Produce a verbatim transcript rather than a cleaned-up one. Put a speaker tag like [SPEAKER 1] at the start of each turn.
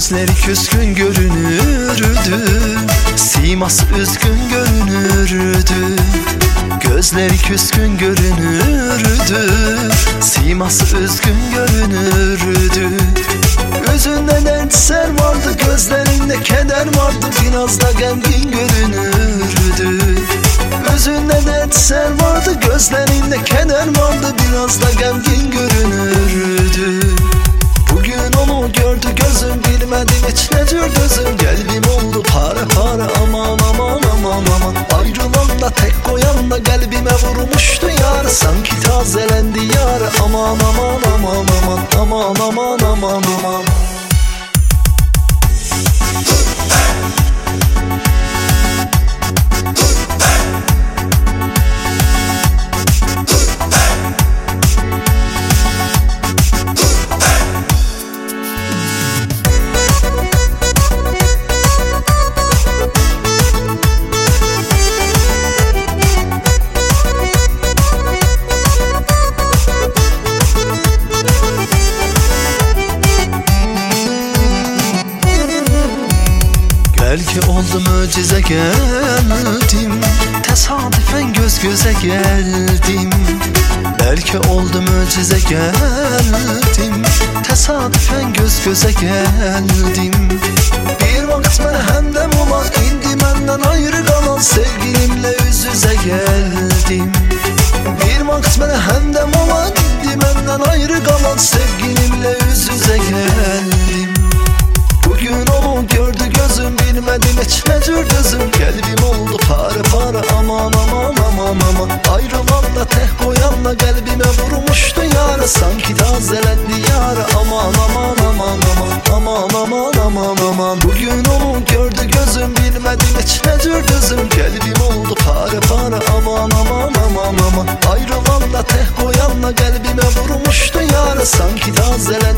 [SPEAKER 1] Gözleri küskün görünürdü, siması üzgün görünürdü. Gözleri küskün görünürdü, siması üzgün görünürdü. Yüzünde dertler vardı, gözlerinde keder vardı, biraz da gemgin görünürdü. Yüzünde dertler vardı, gözlerinde keder vardı, biraz da gemgin görünürdü. Bugün onu gördü gözüm, bilmedim hiç nedir gözüm. Kalbim oldu para para, aman aman aman aman. Ayrılan da tek koyan da kalbime vurmuştu yar. Sanki tazelendi yar, aman aman aman aman aman aman aman aman. Belki oldu mucize geldim, tesadüfen göz göze geldim. Belki oldu mucize geldim, tesadüfen göz göze geldim. Bir vakit mənə həmdəm olan, indi məndən ayrı qalan sevgilimle yüz yüze geldim. Bir vakit mənə həmdəm olan, indi məndən ayrı qalan sevgilimle yüz yüze geldim. Bugün onu gördü gözüm, bilmedim hiç nedir gözüm. Kalbim oldu para para, aman aman aman aman. Ayrılan da tek koyan da kalbime vurmuştu yara. Sanki tazelendi yara, aman aman aman aman aman aman aman aman. Bugün onu gördü gözüm, bilmedim hiç nedir gözüm. Kalbim oldu para para, aman aman aman aman. Ayrılan da tek koyan da kalbime vurmuştu yara. Sanki tazelendi